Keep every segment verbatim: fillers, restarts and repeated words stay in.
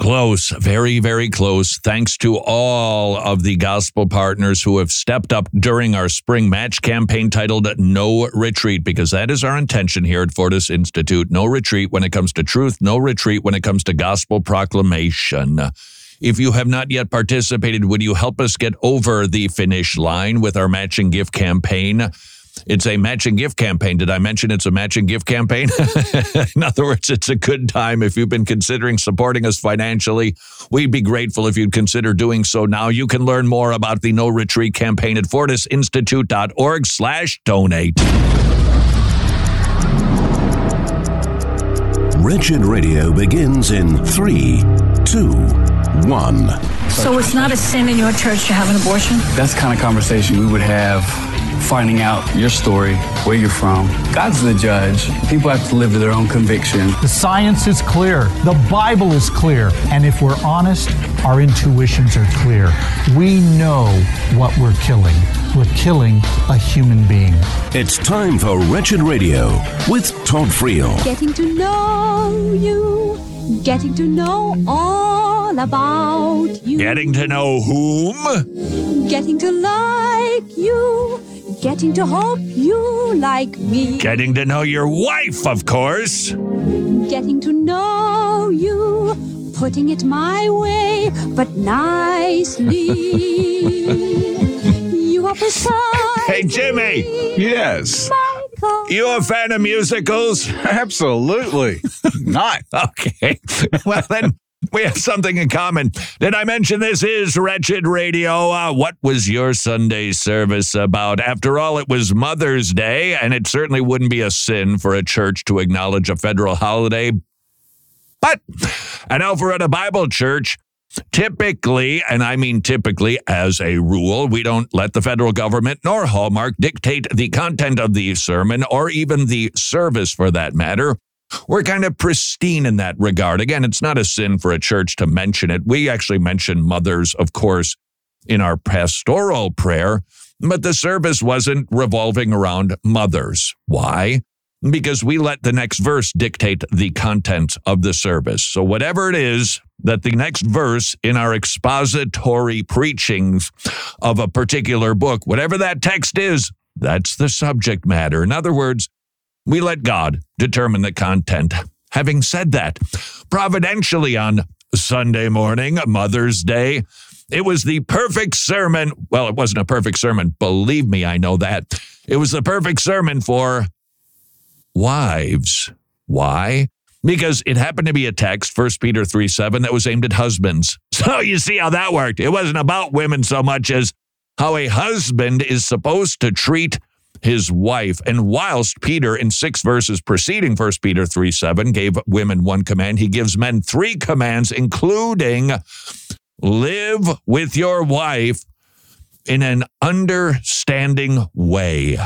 Close, very, very close. Thanks to all of the gospel partners who have stepped up during our spring match campaign titled No Retreat, because that is our intention here at Fortis Institute. No retreat when it comes to truth, no retreat when it comes to gospel proclamation. If you have not yet participated, would you help us get over the finish line with our matching gift campaign? It's a matching gift campaign. Did I mention it's a matching gift campaign? In other words, it's a good time. If you've been considering supporting us financially, we'd be grateful if you'd consider doing so now. You can learn more about the No Retreat campaign at fortisinstitute.org slash donate. Wretched Radio begins in three, two, one. So it's not a sin in your church to have an abortion? That's the kind of conversation we would have, finding out your story, where you're from. God's the judge. People have to live to their own conviction. The science is clear. The Bible is clear. And if we're honest, our intuitions are clear. We know what we're killing. We're killing a human being. It's time for Wretched Radio with Todd Friel. Getting to know you, getting to know all about you. Getting to know whom? Getting to like you. Getting to hope you like me. Getting to know your wife, of course. Getting to know you. Putting it my way, but nicely. You are precise. Hey, Jimmy. Yes. You a fan of musicals? Absolutely not. Okay. Well, then we have something in common. Did I mention this is Wretched Radio? Uh, what was your Sunday service about? After all, it was Mother's Day, and it certainly wouldn't be a sin for a church to acknowledge a federal holiday. But at Alpharetta Bible Church, typically, and I mean typically as a rule, we don't let the federal government nor Hallmark dictate the content of the sermon or even the service for that matter. We're kind of pristine in that regard. Again, it's not a sin for a church to mention it. We actually mention mothers, of course, in our pastoral prayer, but the service wasn't revolving around mothers. Why? Because we let the next verse dictate the content of the service. So whatever it is that the next verse in our expository preachings of a particular book, whatever that text is, that's the subject matter. In other words, we let God determine the content. Having said that, providentially on Sunday morning, Mother's Day, it was the perfect sermon. Well, it wasn't a perfect sermon. Believe me, I know that. It was the perfect sermon for wives. Why? Because it happened to be a text, First Peter three seven, that was aimed at husbands. So you see how that worked. It wasn't about women so much as how a husband is supposed to treat his wife. And whilst Peter, in six verses preceding First Peter three seven, gave women one command, he gives men three commands, including live with your wife in an understanding way.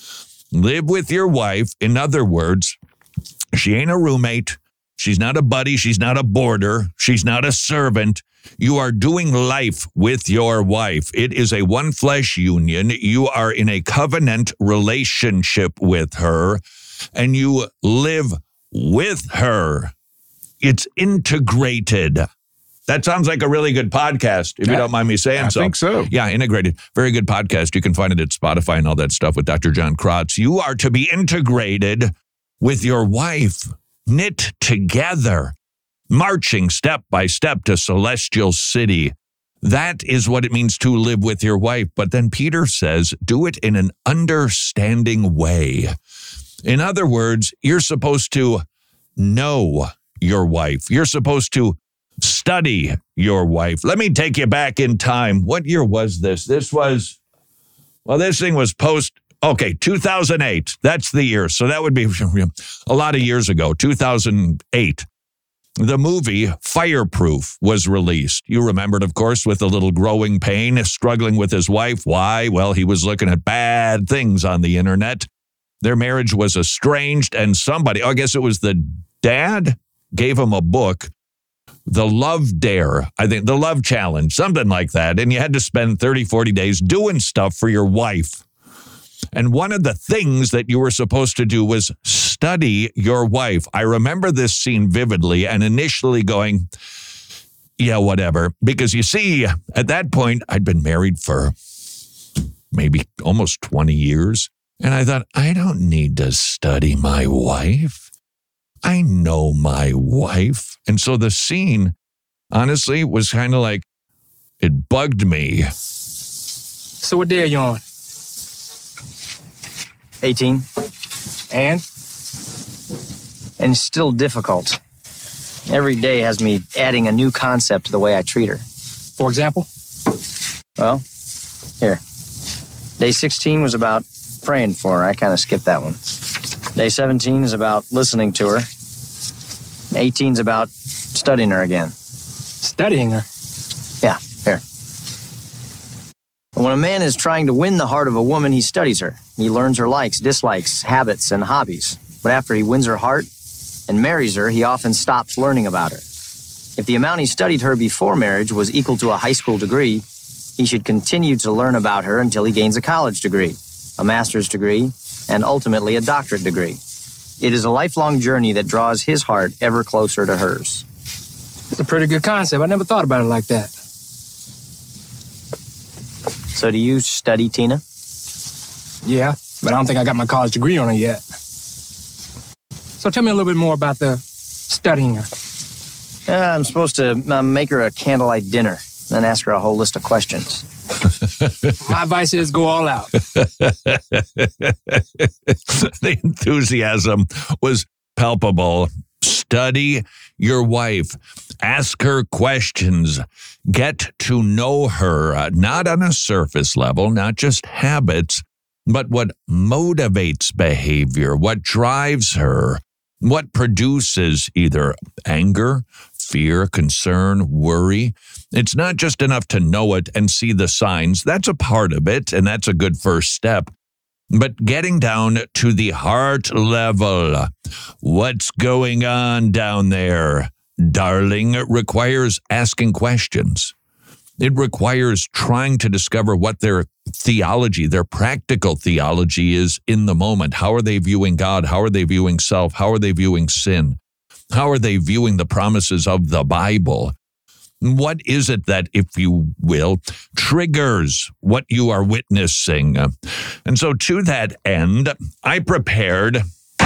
Live with your wife. In other words, she ain't a roommate. She's not a buddy. She's not a boarder. She's not a servant. You are doing life with your wife. It is a one flesh union. You are in a covenant relationship with her, and you live with her. It's integrated. That sounds like a really good podcast, if yeah, you don't mind me saying I so. I think so. Yeah, integrated. Very good podcast. You can find it at Spotify and all that stuff with Doctor John Krotz. You are to be integrated with your wife, knit together, marching step by step to Celestial City. That is what it means to live with your wife. But then Peter says, do it in an understanding way. In other words, you're supposed to know your wife. You're supposed to study your wife. Let me take you back in time. What year was this? This was, well, this thing was post, okay, two thousand eight. That's the year. So that would be a lot of years ago, two thousand eight. The movie Fireproof was released. You remembered, of course, with a little growing pain, struggling with his wife. Why? Well, he was looking at bad things on the internet. Their marriage was estranged, and somebody, oh, I guess it was the dad, gave him a book, The Love Dare, I think, The Love Challenge, something like that. And you had to spend thirty, forty days doing stuff for your wife. And one of the things that you were supposed to do was study your wife. I remember this scene vividly and initially going, yeah, whatever. Because you see, at that point, I'd been married for maybe almost twenty years. And I thought, I don't need to study my wife. I know my wife. And so the scene, honestly, was kind of like, it bugged me. So what day are you on? eighteen. And? And it's still difficult. Every day has me adding a new concept to the way I treat her. For example? Well, here. Day sixteen was about praying for her. I kind of skipped that one. Day seventeen is about listening to her. eighteen's about studying her again. Studying her? Yeah, here. When a man is trying to win the heart of a woman, he studies her. He learns her likes, dislikes, habits, and hobbies. But after he wins her heart and marries her, he often stops learning about her. If the amount he studied her before marriage was equal to a high school degree, he should continue to learn about her until he gains a college degree, a master's degree, and ultimately a doctorate degree. It is a lifelong journey that draws his heart ever closer to hers. It's a pretty good concept. I never thought about it like that. So do you study, Tina? Yeah, but I don't think I got my college degree on it yet. So tell me a little bit more about the studying her. Uh, I'm supposed to uh, make her a candlelight dinner, then ask her a whole list of questions. My advice is go all out. The enthusiasm was palpable. Study your wife. Ask her questions. Get to know her, uh, not on a surface level, not just habits, but what motivates behavior, what drives her, what produces either anger, fear, concern, worry. It's not just enough to know it and see the signs. That's a part of it, and that's a good first step. But getting down to the heart level, what's going on down there, darling, requires asking questions. It requires trying to discover what their theology, their practical theology is in the moment. How are they viewing God? How are they viewing self? How are they viewing sin? How are they viewing the promises of the Bible? What is it that, if you will, triggers what you are witnessing? And so to that end, I prepared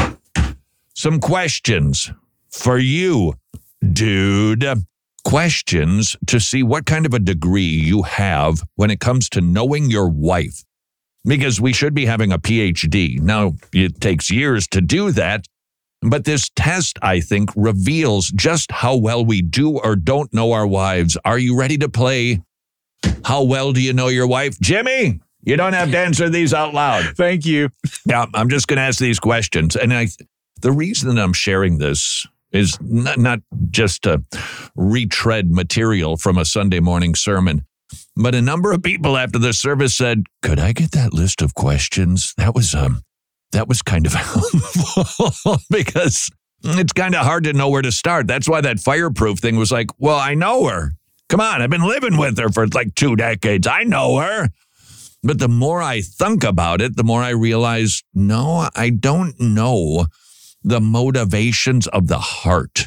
some questions for you, dude. Questions to see what kind of a degree you have when it comes to knowing your wife. Because we should be having a P H D. Now, it takes years to do that. But this test, I think, reveals just how well we do or don't know our wives. Are you ready to play How Well Do You Know Your Wife? Jimmy, you don't have to answer these out loud. Thank you. Yeah, I'm just going to ask these questions. And I, the reason that I'm sharing this is not, not just to retread material from a Sunday morning sermon, but a number of people after the service said, could I get that list of questions? That was um. That was kind of helpful because it's kind of hard to know where to start. That's why that fireproof thing was like, well, I know her. Come on, I've been living with her for like two decades. I know her. But the more I think about it, the more I realize, no, I don't know the motivations of the heart.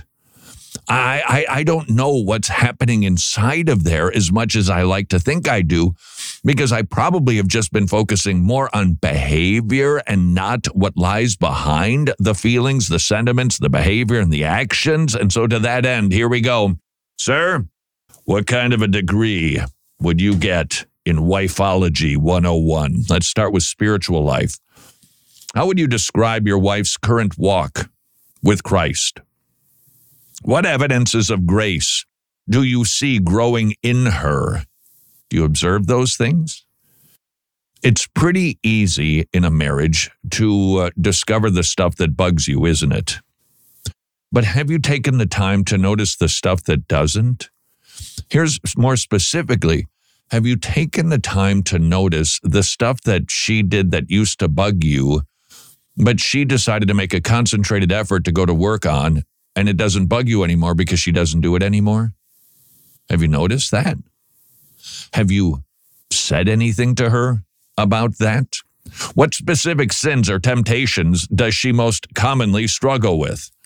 I, I I don't know what's happening inside of there as much as I like to think I do, because I probably have just been focusing more on behavior and not what lies behind the feelings, the sentiments, the behavior, and the actions. And so to that end, here we go. Sir, what kind of a degree would you get in Wifeology one oh one? Let's start with spiritual life. How would you describe your wife's current walk with Christ? What evidences of grace do you see growing in her? Do you observe those things? It's pretty easy in a marriage to uh, discover the stuff that bugs you, isn't it? But have you taken the time to notice the stuff that doesn't? Here's more specifically, have you taken the time to notice the stuff that she did that used to bug you, but she decided to make a concentrated effort to go to work on, and it doesn't bug you anymore because she doesn't do it anymore? Have you noticed that? Have you said anything to her about that? What specific sins or temptations does she most commonly struggle with?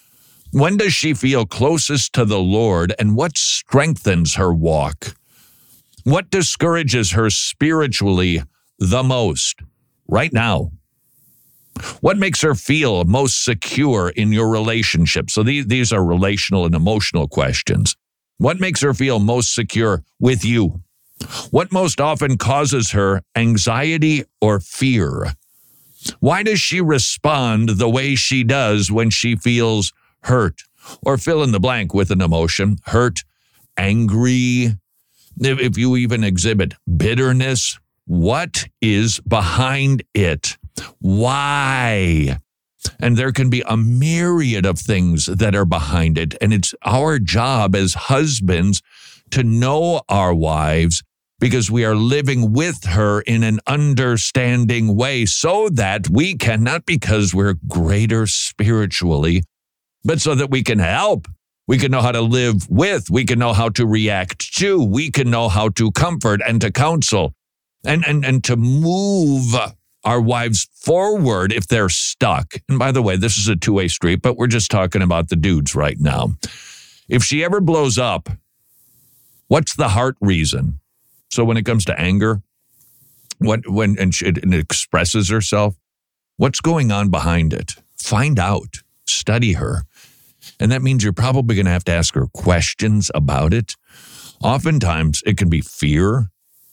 When does she feel closest to the Lord, and what strengthens her walk? What discourages her spiritually the most right now? What makes her feel most secure in your relationship? So these, these are relational and emotional questions. What makes her feel most secure with you? What most often causes her anxiety or fear? Why does she respond the way she does when she feels hurt? Or fill in the blank with an emotion. Hurt, angry, if, if you even exhibit bitterness. What is behind it? Why? And there can be a myriad of things that are behind it. And it's our job as husbands to know our wives, because we are living with her in an understanding way, so that we can, not because we're greater spiritually, but so that we can help. We can know how to live with. We can know how to react to. We can know how to comfort and to counsel and, and, and to move our wives forward if they're stuck. And by the way, this is a two-way street, but we're just talking about the dudes right now. If she ever blows up, what's the heart reason? So when it comes to anger, what when and, she, and it expresses herself, what's going on behind it? Find out. Study her. And that means you're probably going to have to ask her questions about it. Oftentimes, it can be fear.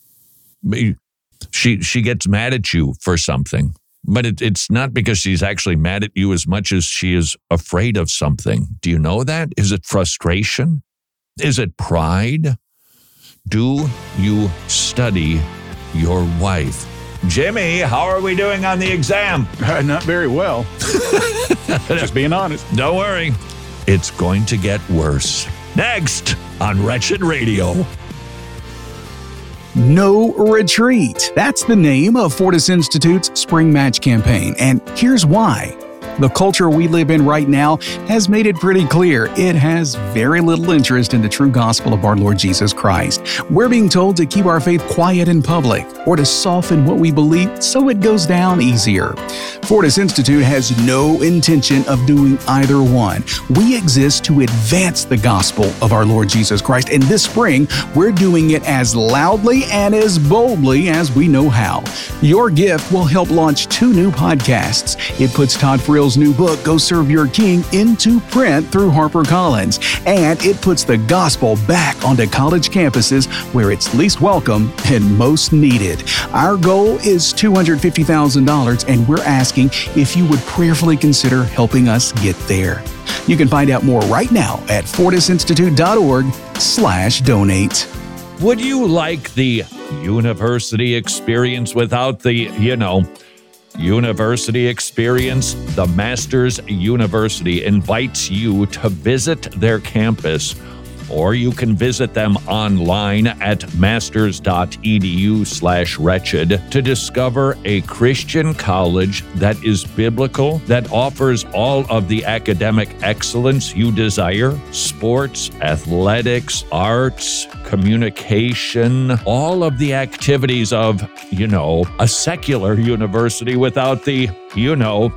She she gets mad at you for something, but it, it's not because she's actually mad at you as much as she is afraid of something. Do you know that? Is it frustration? Is it pride? Do you study your wife? Jimmy, how are we doing on the exam? Uh, not very well. Just being honest. Don't worry. It's going to get worse. Next on Wretched Radio. No Retreat. That's the name of Fortis Institute's Spring Match campaign. And here's why. The culture we live in right now has made it pretty clear it has very little interest in the true gospel of our Lord Jesus Christ. We're being told to keep our faith quiet in public or to soften what we believe so it goes down easier. Fortis Institute has no intention of doing either one. We exist to advance the gospel of our Lord Jesus Christ, and this spring, we're doing it as loudly and as boldly as we know how. Your gift will help launch two new podcasts. It puts Todd Frill's new book, Go Serve Your King, into print through HarperCollins, and it puts the gospel back onto college campuses where it's least welcome and most needed. Our goal is two hundred fifty thousand dollars, and we're asking if you would prayerfully consider helping us get there. You can find out more right now at fortisinstitute.org slash donate. Would you like the university experience without the, you know, university experience? The Masters University invites you to visit their campus, or you can visit them online at masters.edu slash wretched to discover a Christian college that is biblical, that offers all of the academic excellence you desire: sports, athletics, arts, communication, all of the activities of, you know, a secular university without the, you know,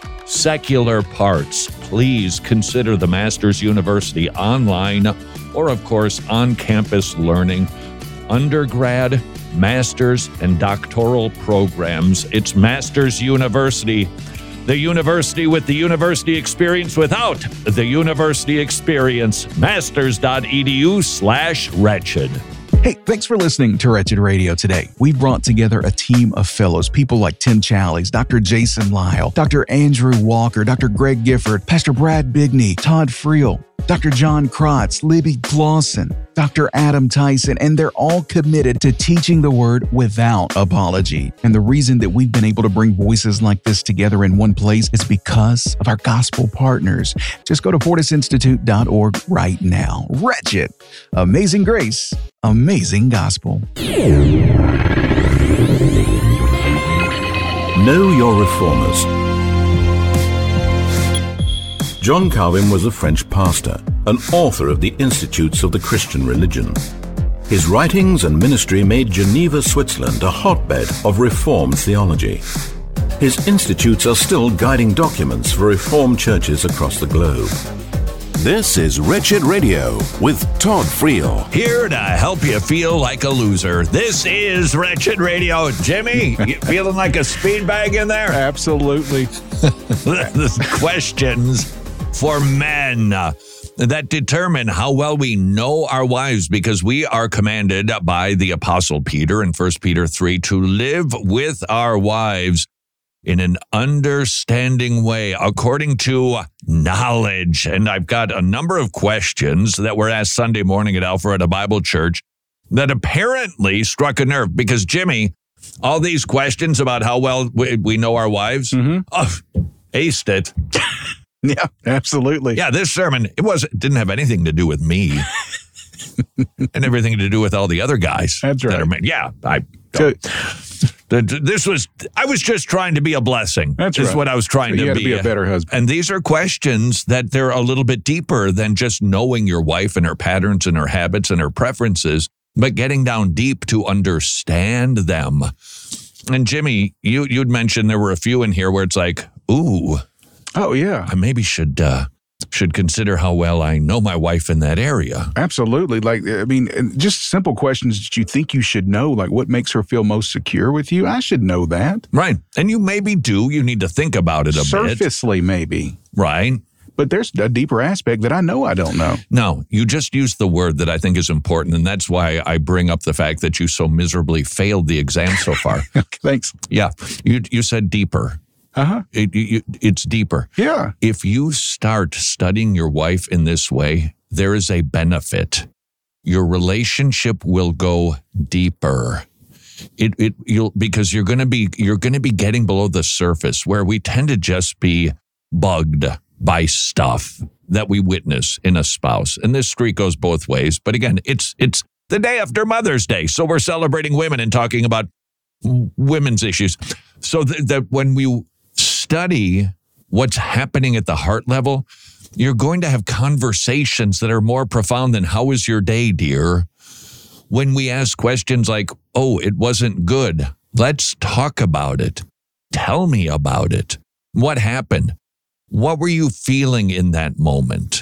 secular parts. Please consider the Masters University online or, of course, on-campus learning, undergrad, master's, and doctoral programs. It's Masters University, the university with the university experience without the university experience. Masters.edu slash wretched. Hey, thanks for listening to Wretched Radio today. We've brought together a team of fellows, people like Tim Challies, Doctor Jason Lyle, Doctor Andrew Walker, Doctor Greg Gifford, Pastor Brad Bigney, Todd Friel, Doctor John Krotz, Libby Clausen, Doctor Adam Tyson, and they're all committed to teaching the Word without apology. And the reason that we've been able to bring voices like this together in one place is because of our gospel partners. Just go to fortis institute dot org right now. Wretched, amazing grace, amazing gospel. Know your reformers. John Calvin was a French pastor, an author of the Institutes of the Christian Religion. His writings and ministry made Geneva, Switzerland a hotbed of Reformed theology. His institutes are still guiding documents for Reformed churches across the globe. This is Wretched Radio with Todd Friel. Here to help you feel like a loser. This is Wretched Radio. Jimmy, you feeling like a speed bag in there? Absolutely. Questions for men that determine how well we know our wives, because we are commanded by the Apostle Peter in First Peter three to live with our wives in an understanding way, according to knowledge. And I've got a number of questions that were asked Sunday morning at Alpharetta Bible Church that apparently struck a nerve, because, Jimmy, all these questions about how well we, we know our wives, mm-hmm. oh, aced it. Yeah, absolutely. Yeah, this sermon, it was it didn't have anything to do with me and everything to do with all the other guys. That's right. That are, yeah, I don't. This was, I was just trying to be a blessing. That's is right. what I was trying so to you be. to be a better husband. And these are questions that they're a little bit deeper than just knowing your wife and her patterns and her habits and her preferences, but getting down deep to understand them. And Jimmy, you, you'd mentioned there were a few in here where it's like, ooh. Oh, yeah. I maybe should uh, should consider how well I know my wife in that area. Absolutely. Like, I mean, just simple questions that you think you should know, like what makes her feel most secure with you. I should know that. Right. And you maybe do. You need to think about it a bit. Surfacely, maybe. Right. But there's a deeper aspect that I know I don't know. No, you just used the word that I think is important, and that's why I bring up the fact that you so miserably failed the exam so far. Thanks. Yeah. You you said deeper. Uh-huh. It, it, it's deeper. Yeah. If you start studying your wife in this way, there is a benefit. Your relationship will go deeper. It it you'll because you're going to be you're going to be getting below the surface, where we tend to just be bugged by stuff that we witness in a spouse. And this streak goes both ways. But again, it's it's the day after Mother's Day, so we're celebrating women and talking about women's issues. So that, that when we study what's happening at the heart level, you're going to have conversations that are more profound than "How was your day, dear?" When we ask questions like, "Oh, it wasn't good. Let's talk about it. Tell me about it. What happened? What were you feeling in that moment?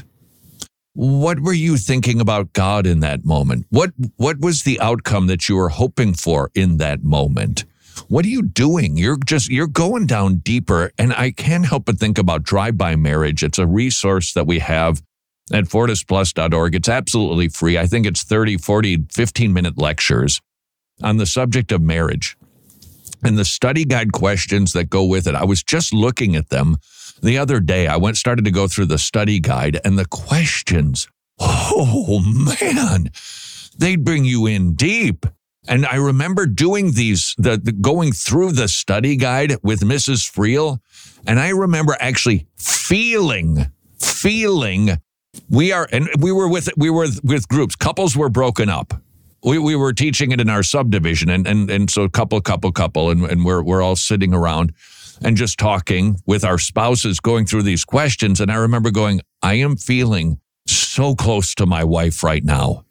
What were you thinking about God in that moment? What what was the outcome that you were hoping for in that moment? What are you doing? You're just, you're going down deeper. And I can't help but think about Drive-By Marriage. It's a resource that we have at fortis plus dot org. It's absolutely free. I think it's thirty, forty, fifteen minute lectures on the subject of marriage and the study guide questions that go with it. I was just looking at them the other day. I went, started to go through the study guide, and the questions, oh man, they bring you in deep. And I remember doing these, the, the going through the study guide with Missus Friel, and I remember actually feeling, feeling, we are, and we were with, we were with groups. Couples were broken up. We we were teaching it in our subdivision, and and and so couple, couple, couple, and and we're we're all sitting around and just talking with our spouses, going through these questions. And I remember going, I am feeling so close to my wife right now.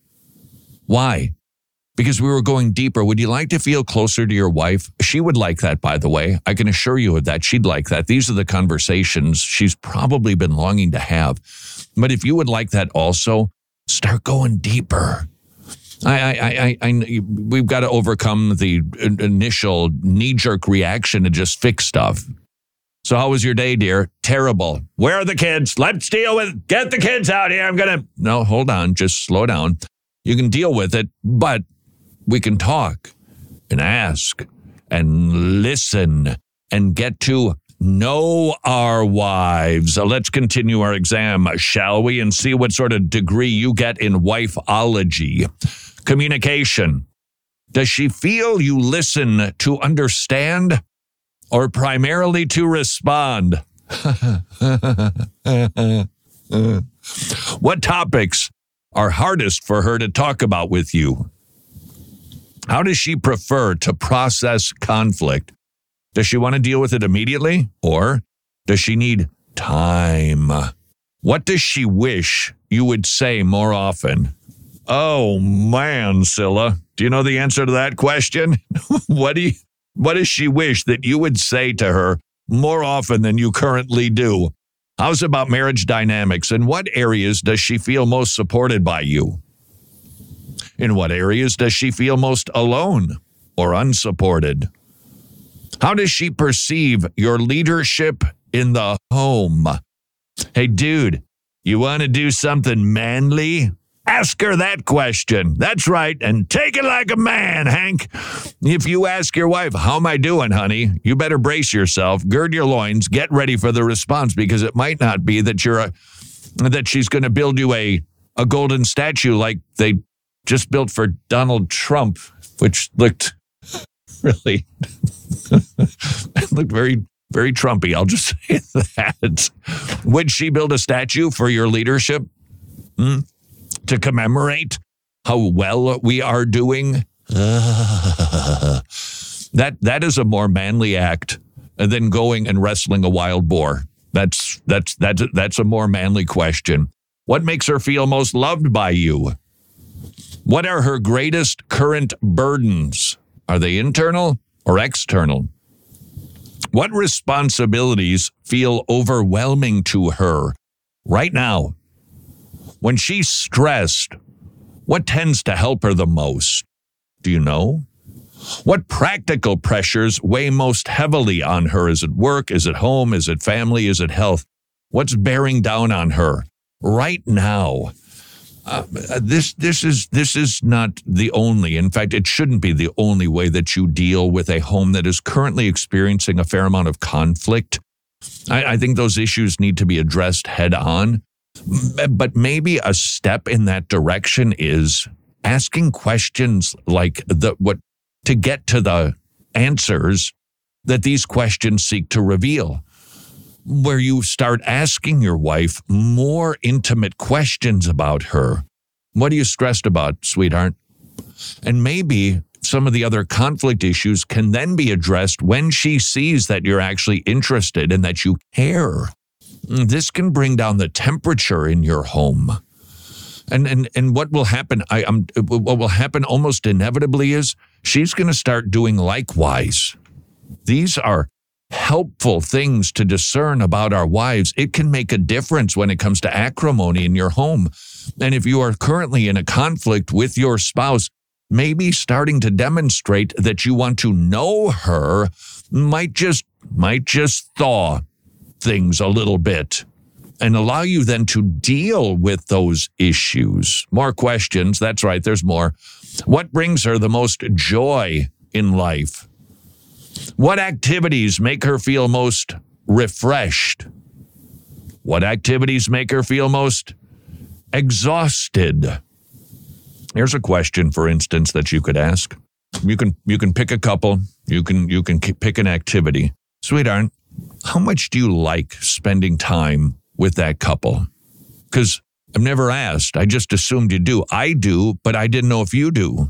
Why? Because we were going deeper. Would you like to feel closer to your wife? She would like that, by the way. I can assure you of that. She'd like that. These are the conversations she's probably been longing to have. But if you would like that also, start going deeper. I, I, I, I, we've got to overcome the initial knee-jerk reaction to just fix stuff. So how was your day, dear? Terrible. Where are the kids? Let's deal with, get the kids out here. I'm going to, no, hold on. Just slow down. You can deal with it, but we can talk and ask and listen and get to know our wives. So let's continue our exam, shall we? And see what sort of degree you get in wifeology. Communication. Does she feel you listen to understand or primarily to respond? What topics are hardest for her to talk about with you? How does she prefer to process conflict? Does she want to deal with it immediately, or does she need time? What does she wish you would say more often? Oh, man, Scylla, do you know the answer to that question? What do you, what does she wish that you would say to her more often than you currently do? How's about marriage dynamics? In what areas does she feel most supported by you? In what areas does she feel most alone or unsupported? How does she perceive your leadership in the home? Hey, dude, you want to do something manly? Ask her that question. That's right. And take it like a man, Hank. If you ask your wife, how am I doing, honey? You better brace yourself, gird your loins, get ready for the response, because it might not be that you're a, that she's going to build you a, a golden statue like they just built for Donald Trump, which looked really, looked very, very Trumpy. I'll just say that. Would she build a statue for your leadership? Hmm? To commemorate how well we are doing? Uh, that that is a more manly act than going and wrestling a wild boar. That's that's that's that's a more manly question. What makes her feel most loved by you? What are her greatest current burdens? Are they internal or external? What responsibilities feel overwhelming to her right now? When she's stressed, what tends to help her the most? Do you know? What practical pressures weigh most heavily on her? Is it work? Is it home? Is it family? Is it health? What's bearing down on her right now? Uh, this this is this is not the only, in fact, it shouldn't be the only way that you deal with a home that is currently experiencing a fair amount of conflict. I, I think those issues need to be addressed head on. But maybe a step in that direction is asking questions like the what to get to the answers that these questions seek to reveal, where you start asking your wife more intimate questions about her. What are you stressed about, sweetheart? And maybe some of the other conflict issues can then be addressed when she sees that you're actually interested and that you care. This can bring down the temperature in your home. And and and what will happen, I, I'm, what will happen almost inevitably is she's going to start doing likewise. These are helpful things to discern about our wives. It can make a difference when it comes to acrimony in your home. And if you are currently in a conflict with your spouse, maybe starting to demonstrate that you want to know her might just might just thaw things a little bit and allow you then to deal with those issues. More questions. That's right. There's more. What brings her the most joy in life? What activities make her feel most refreshed? What activities make her feel most exhausted? Here's a question, for instance, that you could ask. You can you can pick a couple. You can you can pick an activity. Sweetheart, how much do you like spending time with that couple? Because I've never asked. I just assumed you do. I do, but I didn't know if you do.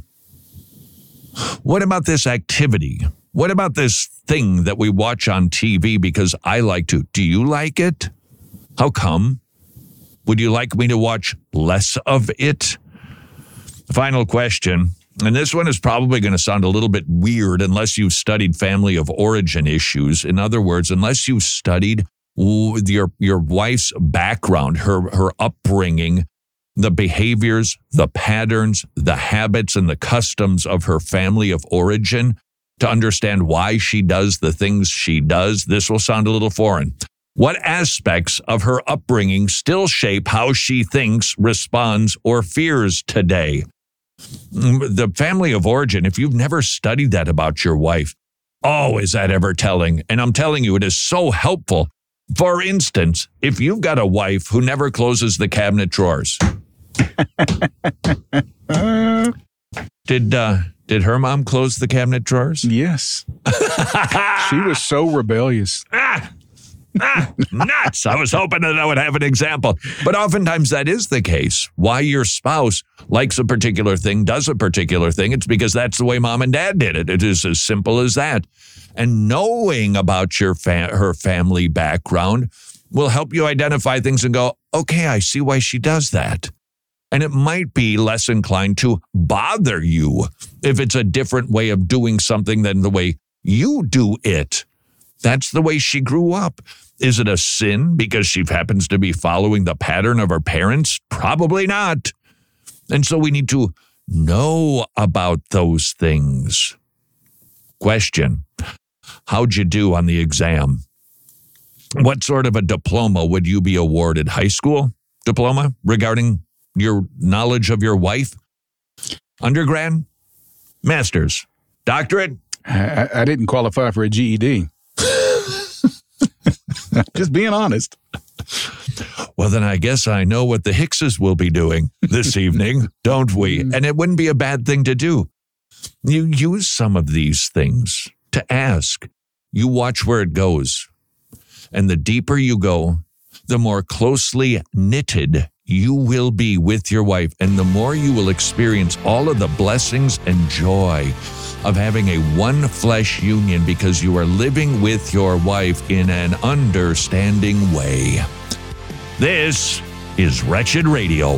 What about this activity? What about this thing that we watch on T V because I like to? Do you like it? How come? Would you like me to watch less of it? Final question. And this one is probably going to sound a little bit weird unless you've studied family of origin issues. In other words, unless you've studied your your wife's background, her her upbringing, the behaviors, the patterns, the habits, and the customs of her family of origin to understand why she does the things she does. This will sound a little foreign. What aspects of her upbringing still shape how she thinks, responds, or fears today? The family of origin, if you've never studied that about your wife, oh, is that ever telling? And I'm telling you, it is so helpful. For instance, if you've got a wife who never closes the cabinet drawers. did uh, did her mom close the cabinet drawers? Yes. She was so rebellious. Ah! Ah, nuts. I was hoping that I would have an example. But oftentimes that is the case. Why your spouse likes a particular thing, does a particular thing, it's because that's the way mom and dad did it. It is as simple as that. And knowing about your fa- her family background will help you identify things and go, okay, I see why she does that. And it might be less inclined to bother you if it's a different way of doing something than the way you do it. That's the way she grew up. Is it a sin because she happens to be following the pattern of her parents? Probably not. And so we need to know about those things. Question: how'd you do on the exam? What sort of a diploma would you be awarded? High school diploma regarding your knowledge of your wife? Undergrad? Master's? Doctorate? I, I didn't qualify for a G E D. Just being honest. Well, then I guess I know what the Hickses will be doing this evening, don't we? And it wouldn't be a bad thing to do. You use some of these things to ask. You watch where it goes. And the deeper you go, the more closely knitted you will be with your wife, and the more you will experience all of the blessings and joy of having a one flesh union because you are living with your wife in an understanding way. This is Wretched Radio.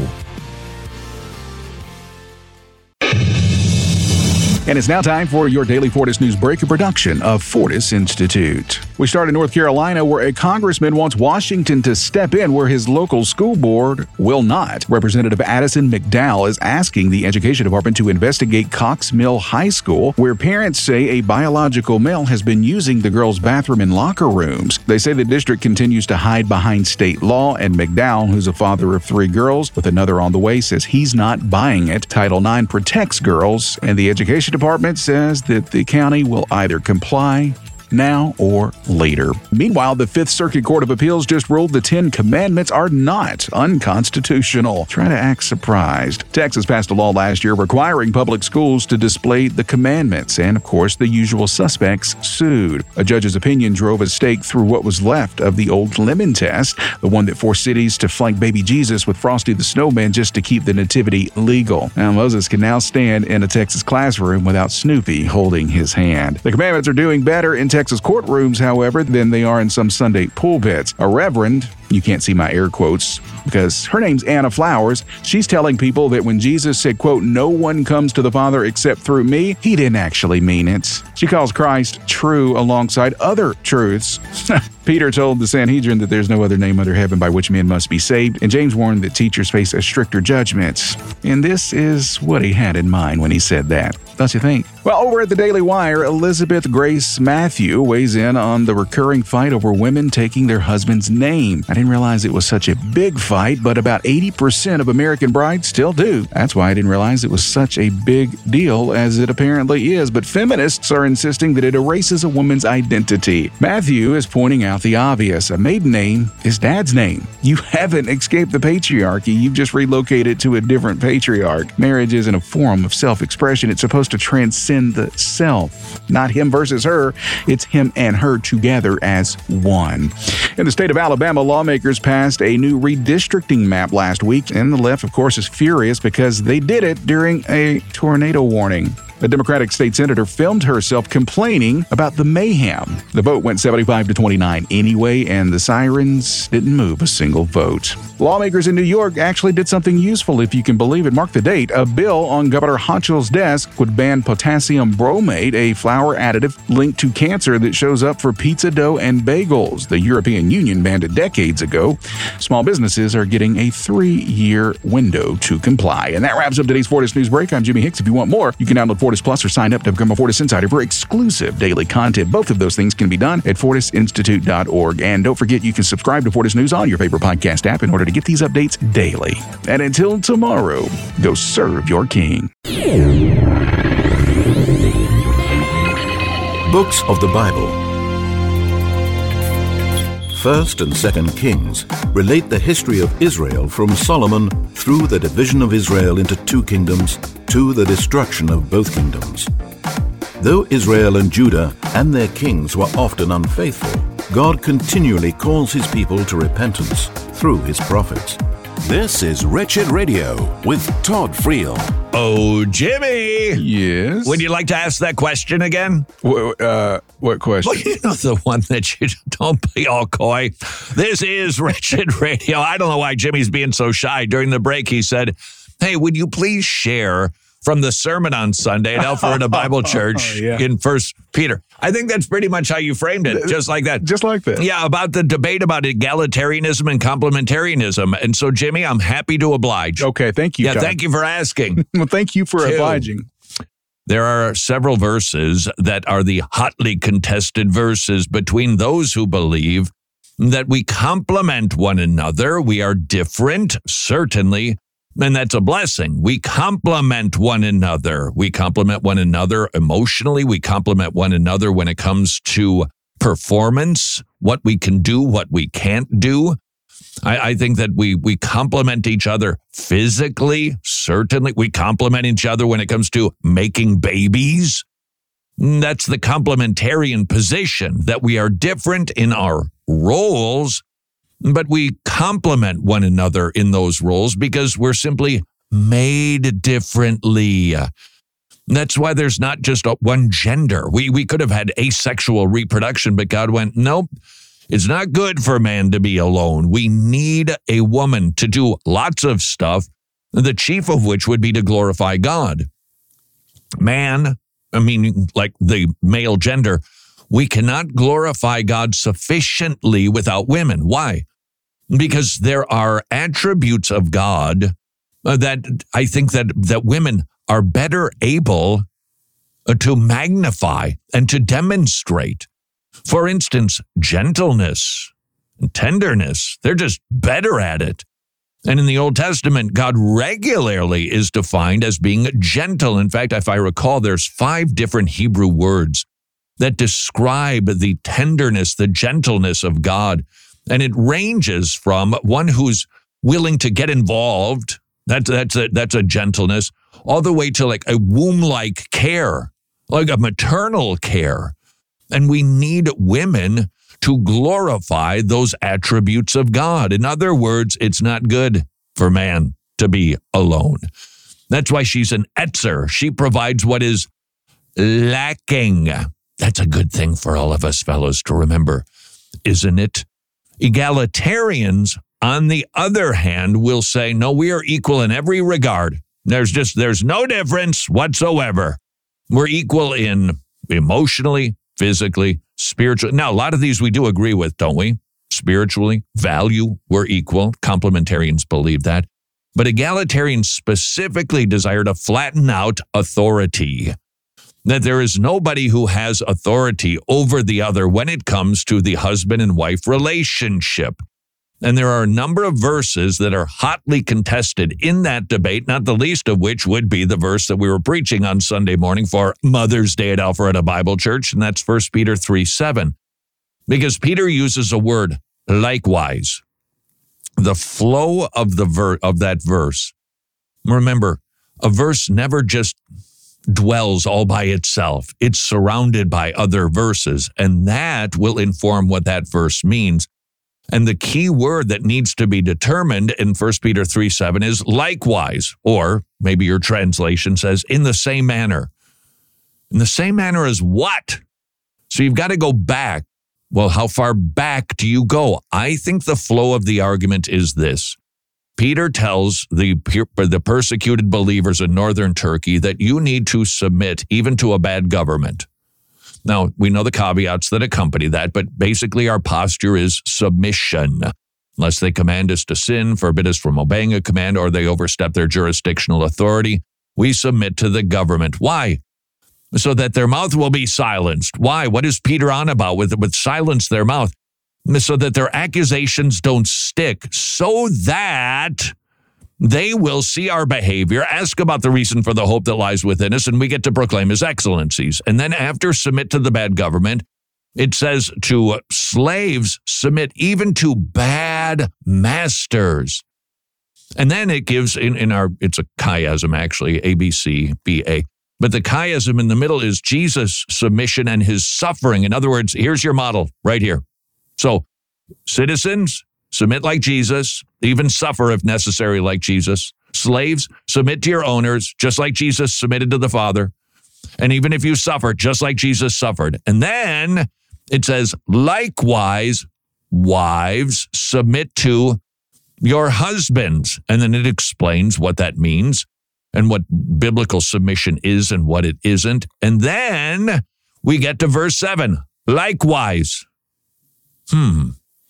And it's now time for your daily Fortis News Break, a production of Fortis Institute. We start in North Carolina, where a congressman wants Washington to step in where his local school board will not. Representative Addison McDowell is asking the Education Department to investigate Cox Mill High School, where parents say a biological male has been using the girls' bathroom and locker rooms. They say the district continues to hide behind state law, and McDowell, who's a father of three girls with another on the way, says he's not buying it. Title nine protects girls, and the Education Department says that the county will either comply now or later. Meanwhile, the Fifth Circuit Court of Appeals just ruled the Ten Commandments are not unconstitutional. Try to act surprised. Texas passed a law last year requiring public schools to display the commandments, and of course, the usual suspects sued. A judge's opinion drove a stake through what was left of the old lemon test, the one that forced cities to flank baby Jesus with Frosty the Snowman just to keep the nativity legal. Now, Moses can now stand in a Texas classroom without Snoopy holding his hand. The commandments are doing better in Texas courtrooms, however, than they are in some Sunday pulpits. A reverend, you can't see my air quotes because her name's Anna Flowers, she's telling people that when Jesus said, quote, "No one comes to the Father except through me," he didn't actually mean it. She calls Christ true alongside other truths. Peter told the Sanhedrin that there's no other name under heaven by which men must be saved, and James warned that teachers face a stricter judgment. And this is what he had in mind when he said that. Don't you think? Well, over at the Daily Wire, Elizabeth Grace Matthew weighs in on the recurring fight over women taking their husband's name. I didn't realize it was such a big fight, but about eighty percent of American brides still do. That's why I didn't realize it was such a big deal as it apparently is. But feminists are insisting that it erases a woman's identity. Matthew is pointing out the obvious. A maiden name is dad's name. You haven't escaped the patriarchy. You've just relocated to a different patriarch. Marriage isn't a form of self-expression. It's supposed to transcend the self. Not him versus her. It's him and her together as one. In the state of Alabama, lawmakers passed a new redistricting map last week, and the left, of course, is furious because they did it during a tornado warning. A Democratic state senator filmed herself complaining about the mayhem. The vote went seventy-five to twenty-nine anyway, and the sirens didn't move a single vote. Lawmakers in New York actually did something useful, if you can believe it. Mark the date. A bill on Governor Hochul's desk would ban potassium bromate, a flour additive linked to cancer that shows up for pizza dough and bagels. The European Union banned it decades ago. Small businesses are getting a three-year window to comply. And that wraps up today's Fortis News Break. I'm Jimmy Hicks. If you want more, you can download Fortis Plus or sign up to become a Fortis Insider for exclusive daily content. Both of those things can be done at fortis institute dot org. And don't forget, you can subscribe to Fortis News on your favorite podcast app in order to get these updates daily. And until tomorrow, go serve your king. Books of the Bible. First and Second Kings relate the history of Israel from Solomon through the division of Israel into two kingdoms to the destruction of both kingdoms. Though Israel and Judah and their kings were often unfaithful, God continually calls his people to repentance through his prophets. This is Wretched Radio with Todd Friel. Oh, Jimmy. Yes? Would you like to ask that question again? What, uh, what question? Well, you know, the one that you don't be all coy. This is Wretched Radio. I don't know why Jimmy's being so shy. During the break, he said, hey, would you please share from the sermon on Sunday at Alpharetta Bible Church yeah. in First Peter? I think that's pretty much how you framed it, just like that. Just like that. Yeah, about the debate about egalitarianism and complementarianism. And so, Jimmy, I'm happy to oblige. Okay, thank you, Yeah, Todd. thank you for asking. Well, thank you for Two. obliging. There are several verses that are the hotly contested verses between those who believe that we complement one another. We are different, certainly, and that's a blessing. We complement one another. We complement one another emotionally. We complement one another when it comes to performance, what we can do, what we can't do. I, I think that we we complement each other physically, certainly. We complement each other when it comes to making babies. That's the complementarian position, that we are different in our roles, but we complement one another in those roles because we're simply made differently. That's why there's not just a, one gender. We we could have had asexual reproduction, but God went, nope, it's not good for man to be alone. We need a woman to do lots of stuff, the chief of which would be to glorify God. Man, I mean, like the male gender, we cannot glorify God sufficiently without women. Why? Because there are attributes of God uh, that I think that, that women are better able uh, to magnify and to demonstrate. For instance, gentleness and tenderness, they're just better at it. And in the Old Testament, God regularly is defined as being gentle. In fact, if I recall, there's five different Hebrew words that describe the tenderness, the gentleness of God. And it ranges from one who's willing to get involved, that's, that's, a, that's a gentleness, all the way to like a womb-like care, like a maternal care. And we need women to glorify those attributes of God. In other words, it's not good for man to be alone. That's why she's an etzer. She provides what is lacking. That's a good thing for all of us fellows to remember, isn't it? Egalitarians, on the other hand, will say, no, we are equal in every regard. There's just, there's no difference whatsoever. We're equal in emotionally, physically, spiritually. Now, a lot of these we do agree with, don't we? Spiritually, value, we're equal. Complementarians believe that. But egalitarians specifically desire to flatten out authority. That there is nobody who has authority over the other when it comes to the husband and wife relationship. And there are a number of verses that are hotly contested in that debate, not the least of which would be the verse that we were preaching on Sunday morning for Mother's Day at Alpharetta Bible Church, and that's First Peter three seven. Because Peter uses a word, likewise. The flow of the ver- of that verse. Remember, a verse never just dwells all by itself. It's surrounded by other verses, and that will inform what that verse means. And the key word that needs to be determined in First Peter three seven is likewise, or maybe your translation says in the same manner. In the same manner as what? So you've got to go back. Well, how far back do you go? I think the flow of the argument is this. Peter tells the, the persecuted believers in northern Turkey that you need to submit even to a bad government. Now, we know the caveats that accompany that, but basically our posture is submission. Unless they command us to sin, forbid us from obeying a command, or they overstep their jurisdictional authority, we submit to the government. Why? So that their mouth will be silenced. Why? What is Peter on about with, with silence their mouth? So that their accusations don't stick, so that they will see our behavior, ask about the reason for the hope that lies within us, and we get to proclaim his excellencies. And then after submit to the bad government, it says to slaves, submit even to bad masters. And then it gives, in, in our, it's a chiasm actually, A, B, C, B, A. But the chiasm in the middle is Jesus' submission and his suffering. In other words, here's your model right here. So citizens, submit like Jesus, even suffer if necessary like Jesus. Slaves, submit to your owners, just like Jesus submitted to the Father. And even if you suffer, just like Jesus suffered. And then it says, likewise, wives, submit to your husbands. And then it explains what that means and what biblical submission is and what it isn't. And then we get to verse seven. Likewise. Hmm.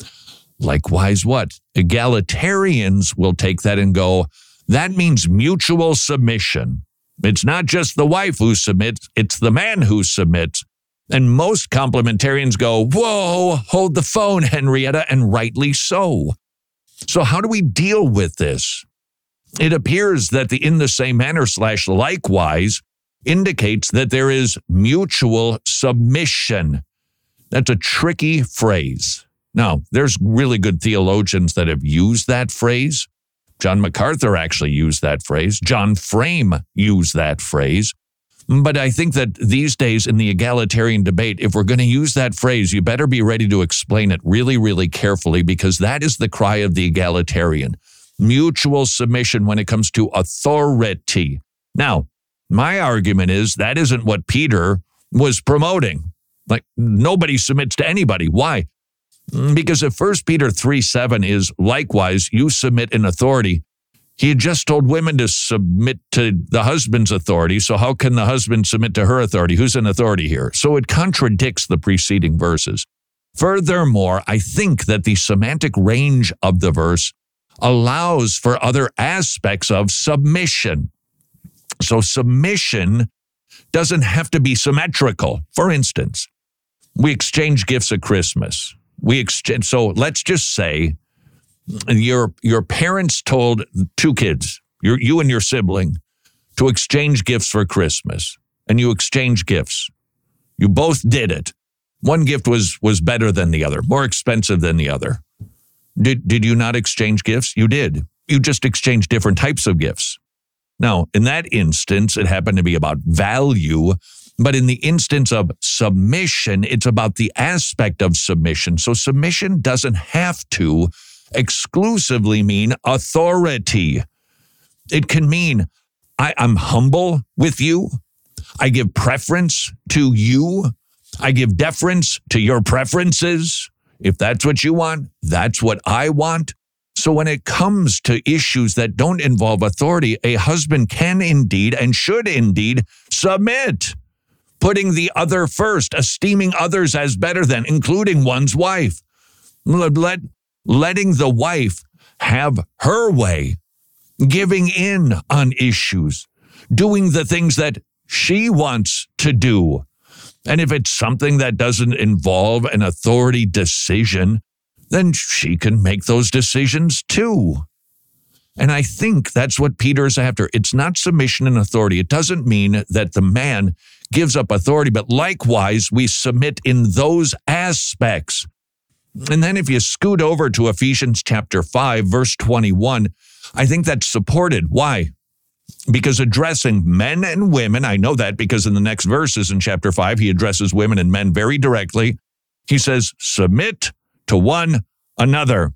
Likewise what? Egalitarians will take that and go, that means mutual submission. It's not just the wife who submits, it's the man who submits. And most complementarians go, whoa, hold the phone, Henrietta, and rightly so. So how do we deal with this? It appears that the in the same manner slash likewise indicates that there is mutual submission. That's a tricky phrase. Now, there's really good theologians that have used that phrase. John MacArthur actually used that phrase. John Frame used that phrase. But I think that these days in the egalitarian debate, if we're going to use that phrase, you better be ready to explain it really, really carefully, because that is the cry of the egalitarian. Mutual submission when it comes to authority. Now, my argument is that isn't what Peter was promoting. Like, nobody submits to anybody. Why? Because if First Peter three seven is likewise, you submit in authority, he had just told women to submit to the husband's authority, so how can the husband submit to her authority? Who's in authority here? So it contradicts the preceding verses. Furthermore, I think that the semantic range of the verse allows for other aspects of submission. So submission doesn't have to be symmetrical. For instance, we exchange gifts at Christmas. We exchange. So let's just say your your parents told two kids, your, you and your sibling, to exchange gifts for Christmas, and you exchange gifts. You both did it. One gift was was better than the other, more expensive than the other. Did did you not exchange gifts? You did. You just exchanged different types of gifts. Now, in that instance, it happened to be about value. But in the instance of submission, it's about the aspect of submission. So submission doesn't have to exclusively mean authority. It can mean I, I'm humble with you. I give preference to you. I give deference to your preferences. If that's what you want, that's what I want. So when it comes to issues that don't involve authority, a husband can indeed and should indeed submit. Putting the other first, esteeming others as better than, including one's wife. Let, letting the wife have her way, giving in on issues, doing the things that she wants to do. And if it's something that doesn't involve an authority decision, then she can make those decisions too. And I think that's what Peter's after. It's not submission and authority. It doesn't mean that the man gives up authority, but likewise, we submit in those aspects. And then if you scoot over to Ephesians chapter five, verse twenty-one, I think that's supported. Why? Because addressing men and women, I know that because in the next verses in chapter five, he addresses women and men very directly. He says, submit to one another.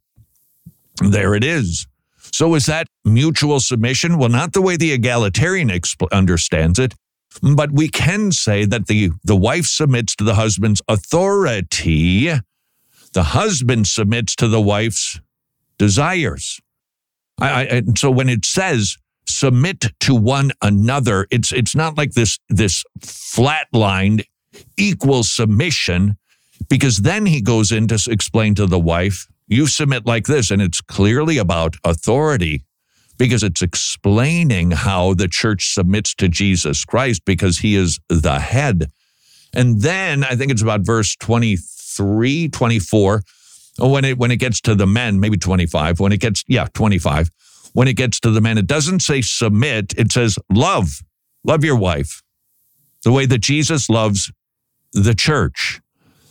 There it is. So is that mutual submission? Well, not the way the egalitarian exp- understands it, but we can say that the, the wife submits to the husband's authority. The husband submits to the wife's desires. I, I, so when it says submit to one another, it's it's not like this, this flatlined equal submission, because then he goes in to explain to the wife, you submit like this, and it's clearly about authority because it's explaining how the church submits to Jesus Christ because he is the head. And then I think it's about verse twenty-three, twenty-four, when it when it gets to the men, maybe twenty-five, when it gets, yeah, twenty-five, when it gets to the men, it doesn't say submit, it says love. Love your wife the way that Jesus loves the church.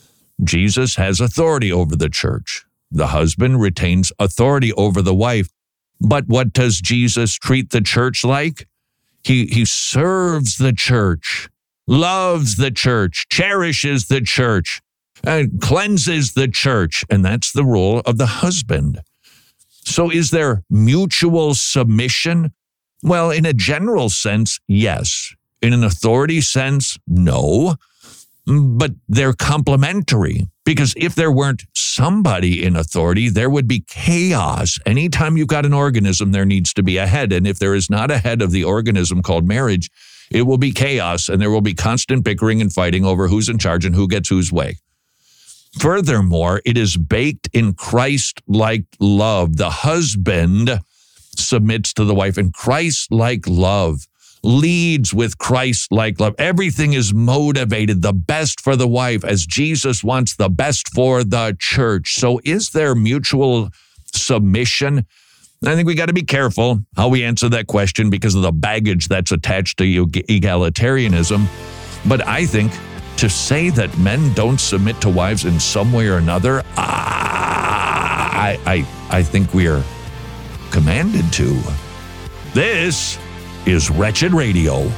Jesus has authority over the church. The husband retains authority over the wife. But what does Jesus treat the church like? He, he serves the church, loves the church, cherishes the church, and cleanses the church. And that's the role of the husband. So is there mutual submission? Well, in a general sense, yes. In an authority sense, no. But they're complementary, because if there weren't somebody in authority, there would be chaos. Anytime you've got an organism, there needs to be a head. And if there is not a head of the organism called marriage, It will be chaos, and there will be constant bickering and fighting over who's in charge and who gets whose way. Furthermore, it is baked in Christ-like love. The husband submits to the wife, and Christ-like love leads with Christ-like love. Everything is motivated, the best for the wife, as Jesus wants the best for the church. So is there mutual submission? I think we got to be careful how we answer that question because of the baggage that's attached to egalitarianism. But I think to say that men don't submit to wives in some way or another, I, I, I think we are commanded to. This is Wretched Radio.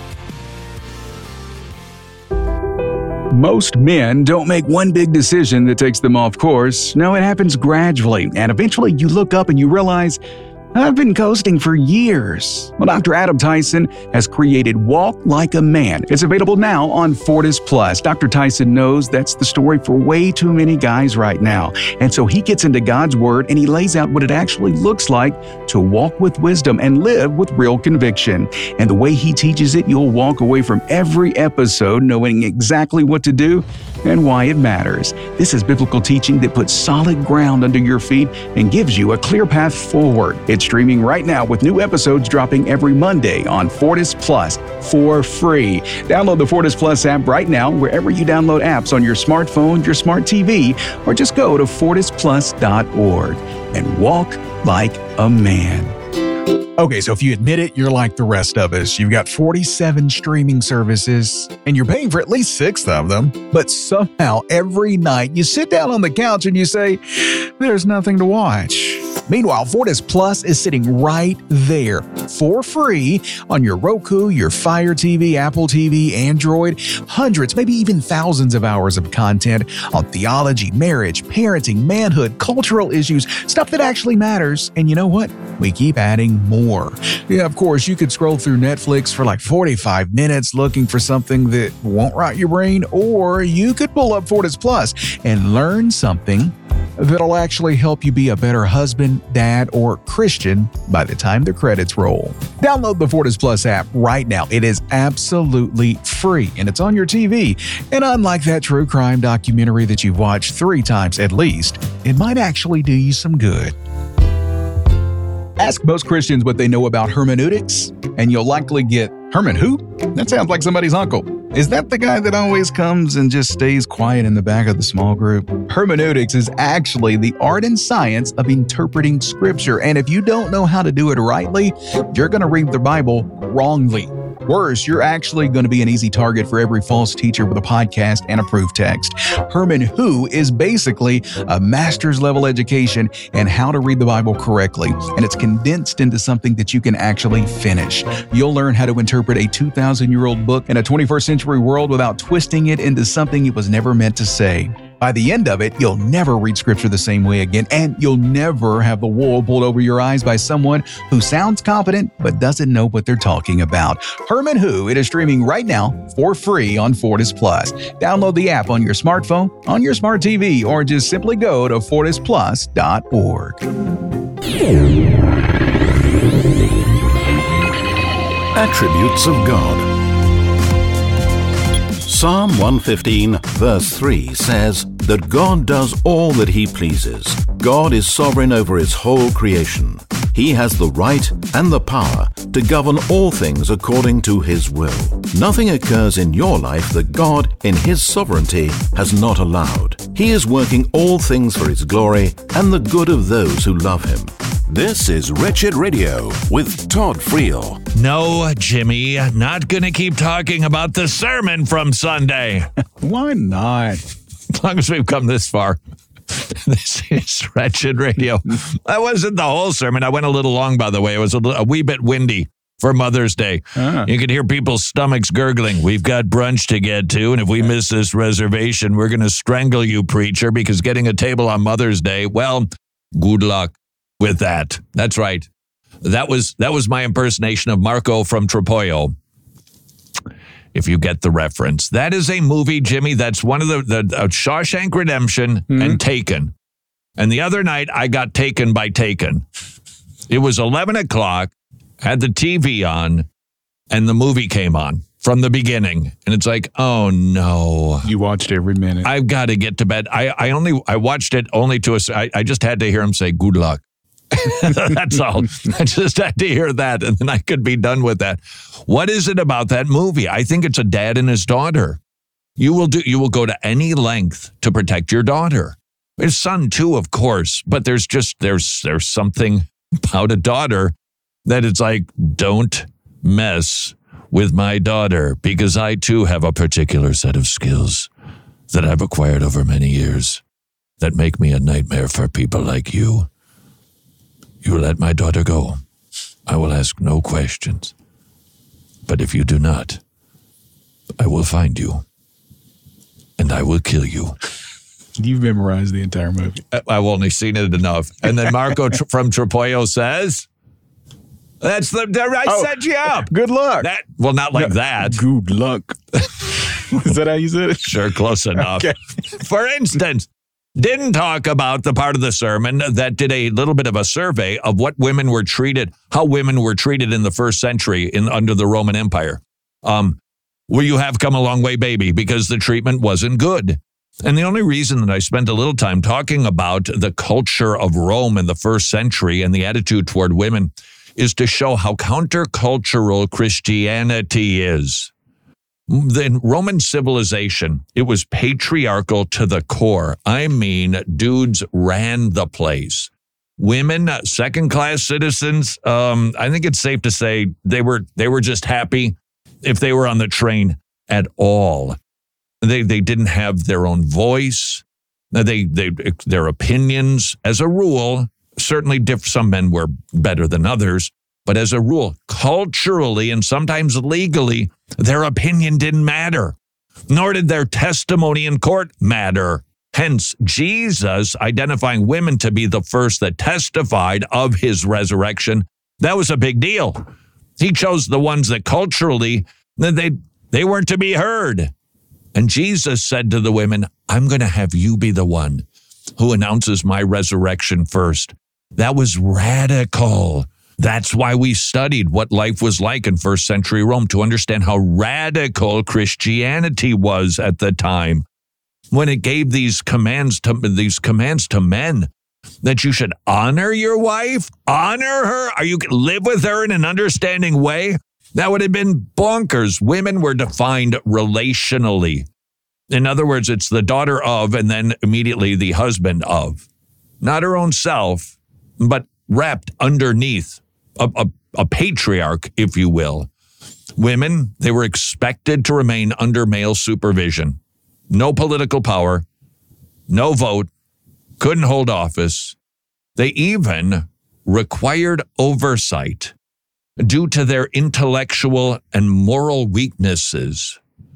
Most men don't make one big decision that takes them off course. No, it happens gradually, and eventually you look up and you realize, I've been coasting for years. Well, Doctor Adam Tyson has created Walk Like a Man. It's available now on Fortis Plus. Doctor Tyson knows that's the story for way too many guys right now. And so he gets into God's Word and he lays out what it actually looks like to walk with wisdom and live with real conviction. And the way he teaches it, you'll walk away from every episode knowing exactly what to do and why it matters. This is biblical teaching that puts solid ground under your feet and gives you a clear path forward. It's streaming right now with new episodes dropping every Monday on Fortis Plus for free. Download the Fortis Plus app right now wherever you download apps on your smartphone, your smart T V, or just go to fortis plus dot org and walk like a man. Okay, so if you admit it, you're like the rest of us. You've got forty-seven streaming services, and you're paying for at least six of them. But somehow, every night, you sit down on the couch and you say, there's nothing to watch. Meanwhile, Fortis Plus is sitting right there for free on your Roku, your Fire T V, Apple T V, Android. Hundreds, maybe even thousands of hours of content on theology, marriage, parenting, manhood, cultural issues, stuff that actually matters. And you know what? We keep adding more. Yeah, of course, you could scroll through Netflix for like forty-five minutes looking for something that won't rot your brain, or you could pull up Fortis Plus and learn something that'll actually help you be a better husband, dad, or Christian by the time the credits roll. Download the Fortis Plus app right now. It is absolutely free, and it's on your T V. And unlike that true crime documentary that you've watched three times at least, it might actually do you some good. Ask most Christians what they know about hermeneutics, and you'll likely get, Herman who? That sounds like somebody's uncle. Is that the guy that always comes and just stays quiet in the back of the small group? Hermeneutics is actually the art and science of interpreting Scripture, and if you don't know how to do it rightly, you're going to read the Bible wrongly. Worse, you're actually going to be an easy target for every false teacher with a podcast and a proof text. Herman Who is basically a master's level education in how to read the Bible correctly, and it's condensed into something that you can actually finish. You'll learn how to interpret a two thousand year old book in a twenty-first century world without twisting it into something it was never meant to say. By the end of it, you'll never read Scripture the same way again, and you'll never have the wool pulled over your eyes by someone who sounds competent but doesn't know what they're talking about. Herman Who, it is streaming right now for free on Fortis Plus. Download the app on your smartphone, on your smart T V, or just simply go to fortis plus dot org. Attributes of God. Psalm one fifteen, verse three says that God does all that he pleases. God is sovereign over his whole creation. He has the right and the power to govern all things according to his will. Nothing occurs in your life that God, in his sovereignty, has not allowed. He is working all things for his glory and the good of those who love him. This is Wretched Radio with Todd Friel. No, Jimmy, not going to keep talking about the sermon from Sunday. Why not? As long as we've come this far. This is Wretched Radio. That wasn't the whole sermon. I went a little long, by the way. It was a, a wee bit windy for Mother's Day. Ah. You could hear people's stomachs gurgling. We've got brunch to get to, and if we miss this reservation, we're going to strangle you, preacher, because getting a table on Mother's Day, well, good luck with that. That's right. That was that was my impersonation of Marco from Trapollo. If you get the reference. That is a movie, Jimmy, that's one of the, the uh, Shawshank Redemption mm-hmm. and Taken. And the other night, I got taken by Taken. It was eleven o'clock, had the T V on, and the movie came on. from the beginning. And it's like, oh no. You watched every minute. I've got to get to bed. I, I only, I watched it only to a, I, I just had to hear him say, good luck. That's all. I just had to hear that, and then I could be done with that. What is it about that movie? I think it's a dad and his daughter. You will do. You will go to any length to protect your daughter. His son too, of course. But there's just there's there's something about a daughter that it's like, don't mess with my daughter, because I too have a particular set of skills that I've acquired over many years that make me a nightmare for people like you. You let my daughter go. I will ask no questions. But if you do not, I will find you. And I will kill you. You've memorized the entire movie. I've only seen it enough. And then Marco tr- from Trapollo says, that's the, the I oh, set you up. Good luck. That, well, not like no, that. Good luck. Is that how you said it? Sure, close enough. Okay. For instance, didn't talk about the part of the sermon that did a little bit of a survey of what women were treated, how women were treated in the first century in under the Roman Empire. Um, well, you have come a long way, baby, because the treatment wasn't good. And the only reason that I spent a little time talking about the culture of Rome in the first century and the attitude toward women is to show how countercultural Christianity is. The Roman civilization, it was patriarchal to the core. I mean, dudes ran the place. Women, second-class citizens, um, I think it's safe to say they were they were just happy if they were on the train at all. They they didn't have their own voice. They they their opinions, as a rule, certainly diff- some men were better than others. But as a rule, culturally and sometimes legally, their opinion didn't matter, nor did their testimony in court matter. Hence, Jesus identifying women to be the first that testified of his resurrection, that was a big deal. He chose the ones that culturally, they, they weren't to be heard. And Jesus said to the women, I'm going to have you be the one who announces my resurrection first. That was radical. That's why we studied what life was like in first century Rome, to understand how radical Christianity was at the time, when it gave these commands to these commands to men that you should honor your wife, honor her. Are you live with her in an understanding way? That would have been bonkers. Women were defined relationally. In other words, it's the daughter of, and then immediately the husband of, not her own self, but wrapped underneath. A, a, a patriarch, if you will. Women, they were expected to remain under male supervision. No political power, no vote, couldn't hold office. They even required oversight due to their intellectual and moral weaknesses.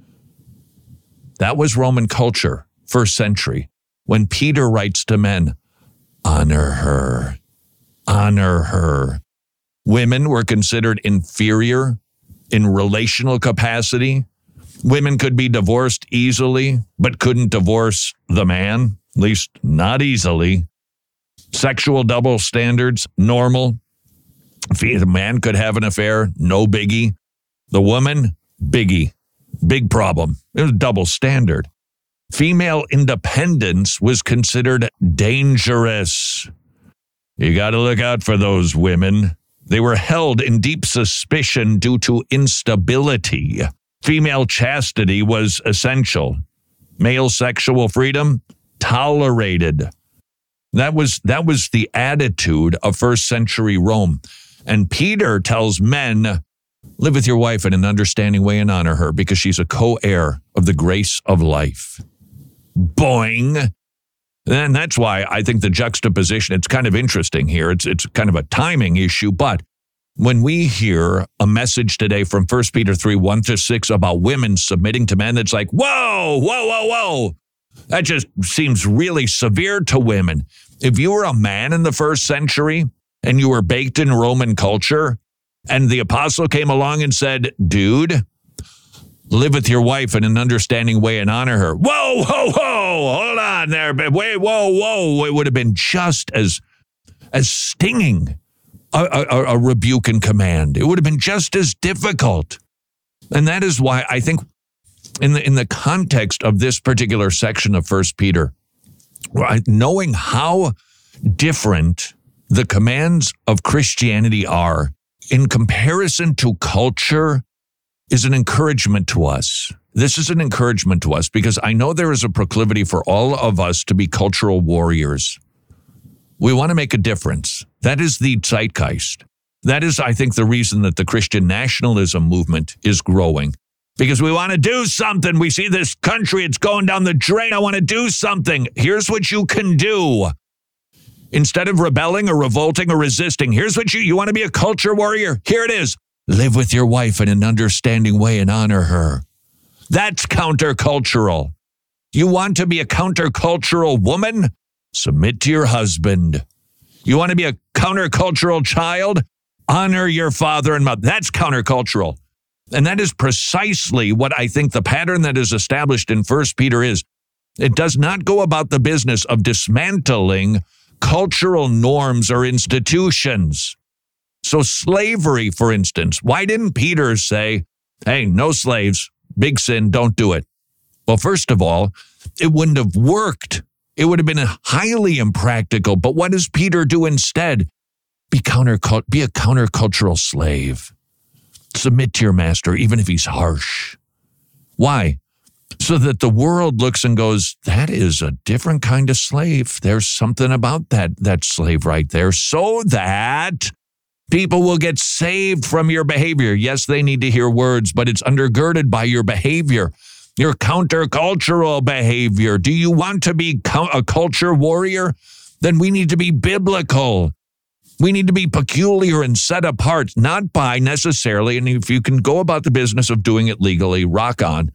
That was Roman culture, first century, when Peter writes to men, honor her, honor her. Women were considered inferior in relational capacity. Women could be divorced easily, but couldn't divorce the man, at least not easily. Sexual double standards, normal. The man could have an affair, no biggie. The woman, biggie, big problem. It was double standard. Female independence was considered dangerous. You got to look out for those women. They were held in deep suspicion due to instability. Female chastity was essential. Male sexual freedom, tolerated. That was, that was the attitude of first century Rome. And Peter tells men, live with your wife in an understanding way and honor her because she's a co-heir of the grace of life. Boing. And that's why I think the juxtaposition, it's kind of interesting here. It's it's kind of a timing issue. But when we hear a message today from First Peter three, one to six about women submitting to men, it's like, whoa, whoa, whoa, whoa. That just seems really severe to women. If you were a man in the first century and you were baked in Roman culture and the apostle came along and said, dude, live with your wife in an understanding way and honor her. Whoa, whoa, whoa, hold on there. Wait, whoa, whoa. It would have been just as, as stinging a, a, a rebuke and command. It would have been just as difficult. And that is why I think in the, in the context of this particular section of First Peter, right, knowing how different the commands of Christianity are in comparison to culture is an encouragement to us. This is an encouragement to us because I know there is a proclivity for all of us to be cultural warriors. We want to make a difference. That is the zeitgeist. That is, I think, the reason that the Christian nationalism movement is growing. Because we want to do something. We see this country, it's going down the drain. I want to do something. Here's what you can do. Instead of rebelling or revolting or resisting, here's what you, you want to be a culture warrior? Here it is. Live with your wife in an understanding way and honor her. That's countercultural. You want to be a countercultural woman? Submit to your husband. You want to be a countercultural child? Honor your father and mother. That's countercultural. And that is precisely what I think the pattern that is established in First Peter is. It does not go about the business of dismantling cultural norms or institutions. So slavery, for instance, why didn't Peter say, hey, no slaves, big sin, don't do it? Well, first of all, it wouldn't have worked. It would have been highly impractical. But what does Peter do instead? Be counter, be a countercultural slave. Submit to your master, even if he's harsh. Why? So that the world looks and goes, that is a different kind of slave. There's something about that, that slave right there. So that people will get saved from your behavior. Yes, they need to hear words, but it's undergirded by your behavior, your countercultural behavior. Do you want to be a culture warrior? Then we need to be biblical. We need to be peculiar and set apart, not by necessarily, and if you can go about the business of doing it legally, rock on.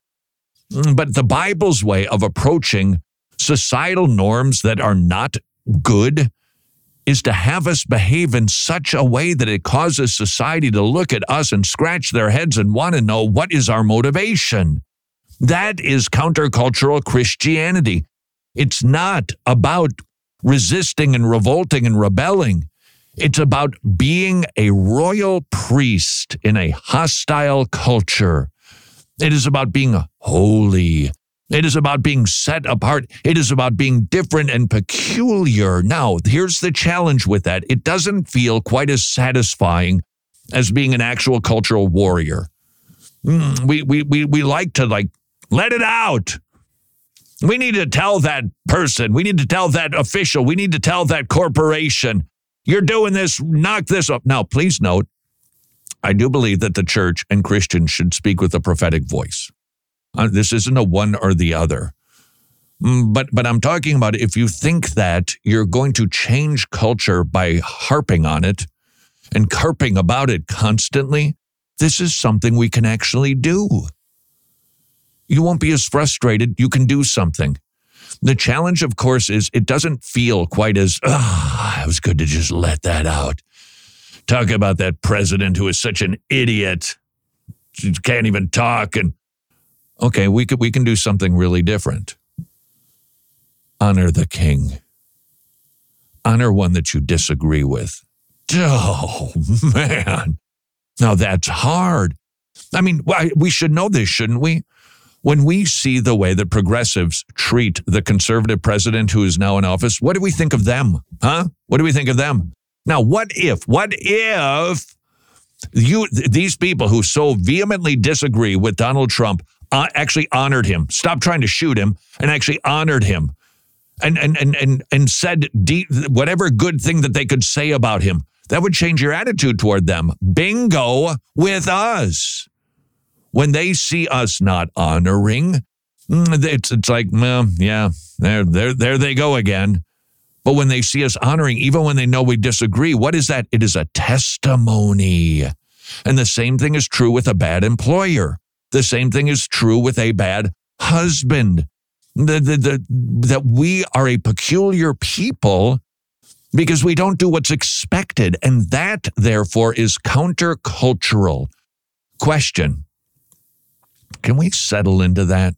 But the Bible's way of approaching societal norms that are not good is to have us behave in such a way that it causes society to look at us and scratch their heads and want to know what is our motivation. That is countercultural Christianity. It's not about resisting and revolting and rebelling. It's about being a royal priest in a hostile culture. It is about being holy. It is about being set apart. It is about being different and peculiar. Now, here's the challenge with that. It doesn't feel quite as satisfying as being an actual cultural warrior. Mm, we, we, we, we like to like, let it out. We need to tell that person. We need to tell that official. We need to tell that corporation. You're doing this, knock this up. Now, please note, I do believe that the church and Christians should speak with a prophetic voice. Uh, this isn't a one or the other. Mm, but, but I'm talking about if you think that you're going to change culture by harping on it and carping about it constantly, this is something we can actually do. You won't be as frustrated. You can do something. The challenge, of course, is it doesn't feel quite as, ah, oh, it was good to just let that out. Talk about that president who is such an idiot. She can't even talk. And okay, we could, we can do something really different. Honor the king. Honor one that you disagree with. Oh, man. Now that's hard. I mean, we should know this, shouldn't we? When we see the way that progressives treat the conservative president who is now in office, what do we think of them? Huh? What do we think of them? Now, what if, what if you, these people who so vehemently disagree with Donald Trump uh, actually honored him, stopped trying to shoot him, and actually honored him and, and, and, and, and said de- whatever good thing that they could say about him? That would change your attitude toward them. Bingo with us. When they see us not honoring, it's it's like, well, yeah, there, there, there they go again. But when they see us honoring, even when they know we disagree, what is that? It is a testimony. And the same thing is true with a bad employer. The same thing is true with a bad husband. The, the, the, that we are a peculiar people because we don't do what's expected. And that, therefore, is countercultural. Question. Can we settle into that?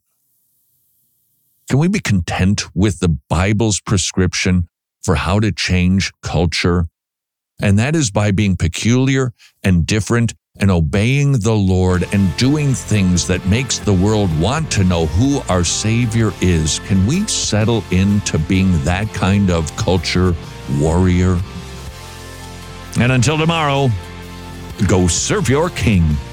Can we be content with the Bible's prescription for how to change culture? And that is by being peculiar and different and obeying the Lord and doing things that makes the world want to know who our Savior is? Can we settle into being that kind of culture warrior? And until tomorrow, go serve your King.